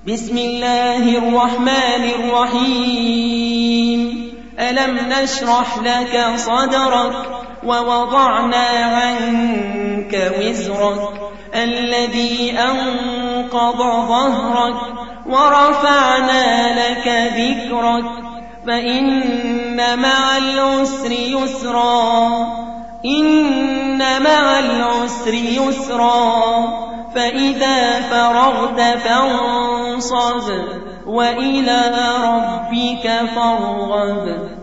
بسم الله الرحمن الرحيم. ألم نشرح لك صدرك ووضعنا عنك وزرك الذي أنقض ظهرك ورفعنا لك ذكرك فإن مع العسر يسرا إن مع العسر يسرا فإذا فرغت فانصب وإلى ربك فارغب.